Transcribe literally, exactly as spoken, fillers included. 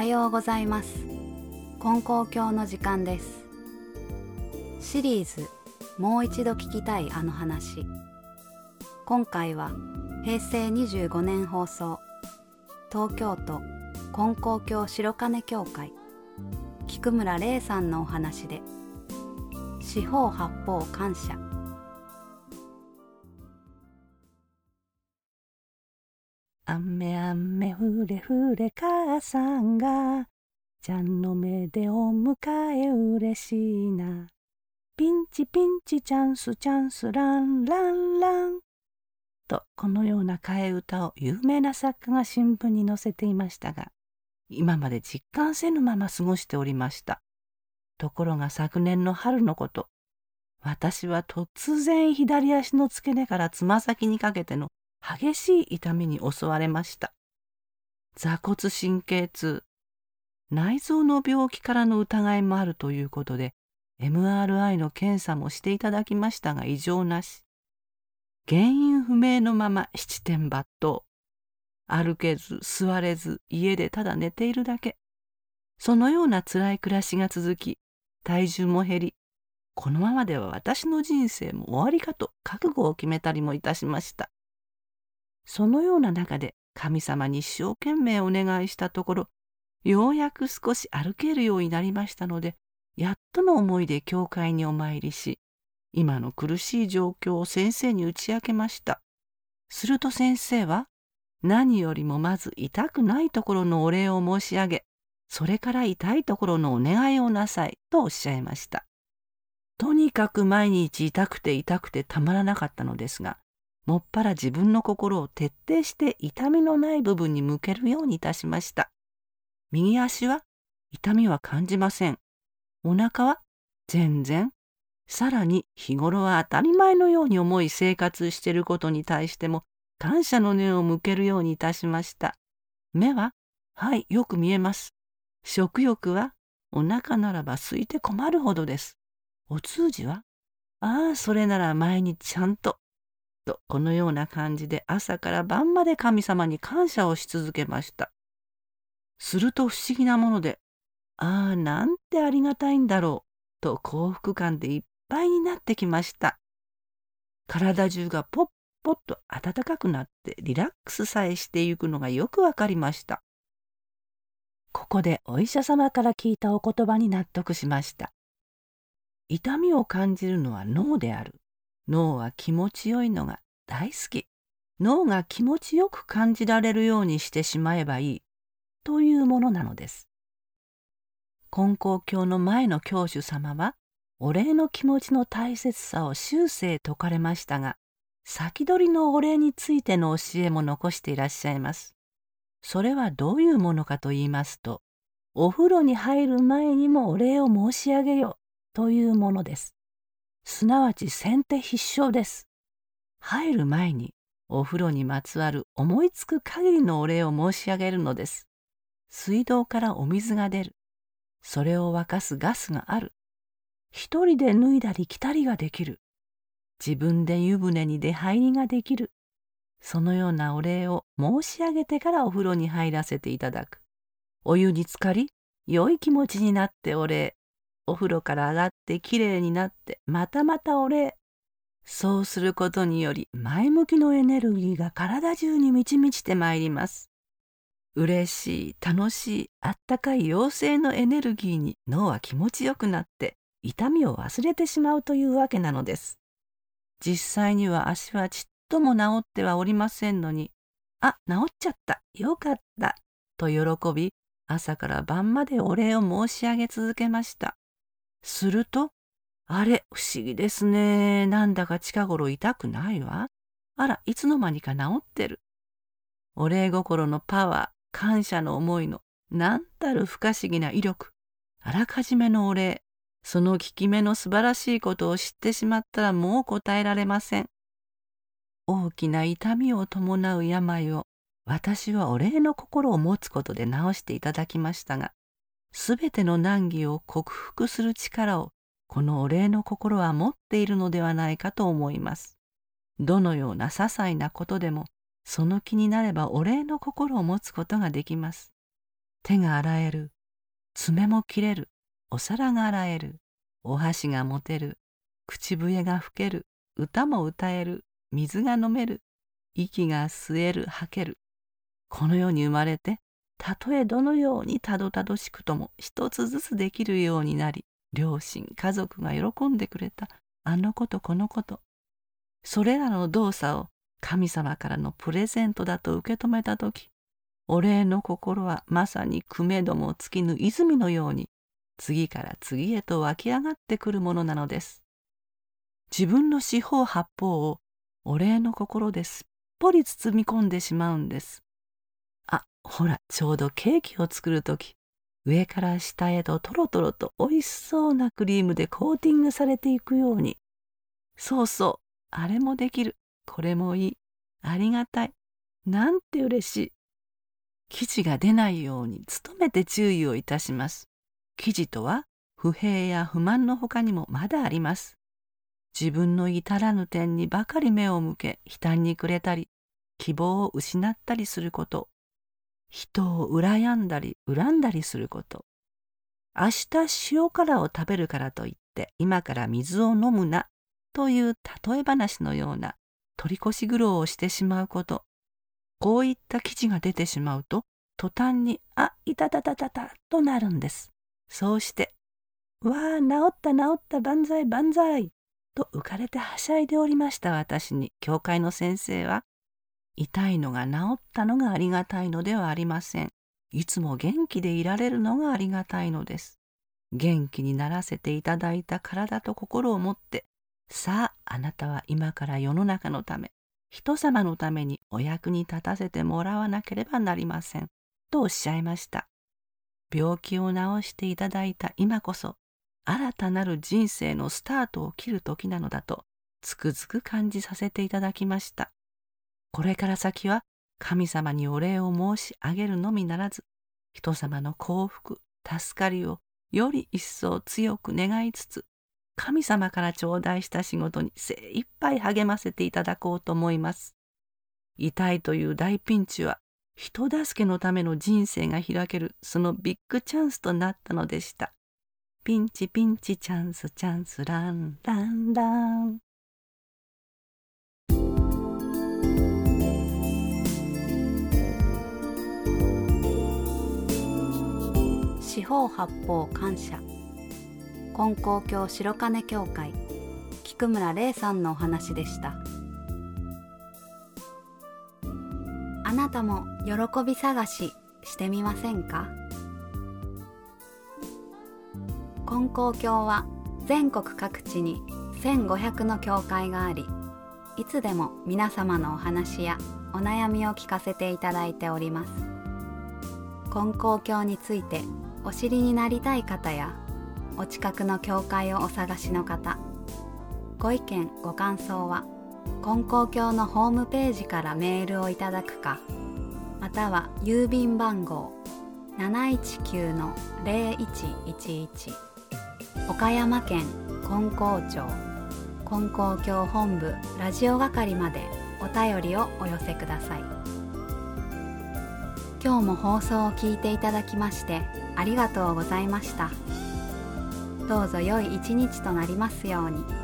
ようございます。金光教の時間です。シリーズもう一度聞きたいあの話。今回はへいせいにじゅうごねん放送、東京都金光教白金教会菊村玲さんのお話で、四方八方感謝。 雨雨ふれふれ母さんがちゃんの目でお迎え嬉しいな。ピンチピンチチャンスチャンスランランランと、このような替え歌を有名な作家が新聞に載せていましたが、今まで実感せぬまま過ごしておりました。ところが昨年の春のこと、私は突然左足の付け根からつま先にかけての激しい痛みに襲われました。坐骨神経痛、内臓の病気からの疑いもあるということで、エムアールアイ の検査もしていただきましたが異常なし。原因不明のまま七点抜刀。歩けず座れず家でただ寝ているだけ。そのような辛い暮らしが続き、体重も減り、このままでは私の人生も終わりかと覚悟を決めたりもいたしました。そのような中で神様に一生懸命お願いしたところ、ようやく少し歩けるようになりましたので、やっとの思いで教会にお参りし、今の苦しい状況を先生に打ち明けました。すると先生は、何よりもまず痛くないところのお礼を申し上げ、それから痛いところのお願いをなさいとおっしゃいました。とにかく毎日痛くて痛くてたまらなかったのですが、もっぱら自分の心を徹底して痛みのない部分に向けるようにいたしました。右足は痛みは感じません。お腹は全然。さらに日頃は当たり前のように思い生活していることに対しても感謝の念を向けるようにいたしました。目は、はい、よく見えます。食欲はお腹ならば空いて困るほどです。お通じは、ああ、それなら毎日ちゃんと。と、このような感じで朝から晩まで神様に感謝をし続けました。すると不思議なもので、ああ、なんてありがたいんだろう、と幸福感でいっぱいになってきました。体中がポッポッと暖かくなってリラックスさえしていくのがよくわかりました。ここでお医者様から聞いたお言葉に納得しました。痛みを感じるのは脳である。脳は気持ちよいのが大好き。脳が気持ちよく感じられるようにしてしまえばいいというものなのです。金光教の前の教主様はお礼の気持ちの大切さを終生説かれましたが、先取りのお礼についての教えも残していらっしゃいます。それはどういうものかと言いますと、お風呂に入る前にもお礼を申し上げよというものです。すなわち先手必勝です。入る前にお風呂にまつわる思いつく限りのお礼を申し上げるのです。水道からお水が出る。それを沸かすガスがある。一人で脱いだり着たりができる。自分で湯船に出入りができる。そのようなお礼を申し上げてからお風呂に入らせていただく。お湯に浸かり、良い気持ちになってお礼。お風呂から上がってきれいになってまたまたお礼。そうすることにより前向きのエネルギーが体中に満ち満ちてまいります。嬉しい、楽しい、あったかい陽性のエネルギーに脳は気持ちよくなって痛みを忘れてしまうというわけなのです。実際には足はちっとも治ってはおりませんのに、あ、治っちゃった、よかった、と喜び、朝から晩までお礼を申し上げ続けました。すると、あれ、不思議ですね。なんだか近頃痛くないわ。あら、いつの間にか治ってる。お礼心のパワー、感謝の思いの、なんたる不可思議な威力。あらかじめのお礼。その効き目の素晴らしいことを知ってしまったらもう答えられません。大きな痛みを伴う病を私はお礼の心を持つことで治していただきましたが、すべての難儀を克服する力をこのお礼の心は持っているのではないかと思います。どのような些細なことでもその気になればお礼の心を持つことができます。 手が洗える、爪も切れる、お皿が洗える、お箸が持てる、口笛が吹ける、歌も歌える、水が飲める、息が吸える、吐ける。この世に生まれて、たとえどのようにたどたどしくとも一つずつできるようになり、両親、家族が喜んでくれたあのことこのこと。それらの動作を神様からのプレゼントだと受け止めたとき、お礼の心はまさにくめども尽きぬ泉のように、次から次へと湧き上がってくるものなのです。自分の四方八方をお礼の心ですっぽり包み込んでしまうんです。あ、ほら、ちょうどケーキを作るとき、上から下へとトロトロとおいしそうなクリームでコーティングされていくように。そうそう、あれもできる、これもいい、ありがたい、なんて嬉しい。記事が出ないように努めて注意をいたします。記事とは不平や不満の他にもまだあります。自分の至らぬ点にばかり目を向け悲嘆に暮れたり、希望を失ったりすること。人を羨んだり恨んだりすること。明日塩辛を食べるからといって今から水を飲むなという例え話のような取り越し苦労をしてしまうこと。こういった記事が出てしまうと途端にあ、いたたたたたとなるんです。そうしてわあ、治った治った万歳万歳と浮かれてはしゃいでおりました私に教会の先生は、痛いのが治ったのがありがたいのではありません。いつも元気でいられるのがありがたいのです。元気にならせていただいた体と心を持って、さあ、あなたは今から世の中のため、人様のためにお役に立たせてもらわなければなりません。とおっしゃいました。病気を治していただいた今こそ、新たなる人生のスタートを切る時なのだと、つくづく感じさせていただきました。これから先は神様にお礼を申し上げるのみならず、人様の幸福、助かりをより一層強く願いつつ、神様から頂戴した仕事に精一杯励ませていただこうと思います。痛いという大ピンチは、人助けのための人生が開けるそのビッグチャンスとなったのでした。ピンチピンチチャンスチャンスランランラン。 四方八方感謝。金光教白金教会菊村玲さんのお話でした。あなたも喜び探ししてみませんか？金光教は全国各地にせんごひゃくの教会があり、いつでも皆様のお話やお悩みを聞かせていただいております。金光教についてお知りになりたい方や、お近くの教会をお探しの方、ご意見ご感想は金光教のホームページからメールをいただくか、または郵便番号 なないちきゅうのぜろいちいちいち 岡山県金光町金光教本部ラジオ係までお便りをお寄せください。今日も放送を聞いていただきましてありがとうございました。どうぞ良い一日となりますように。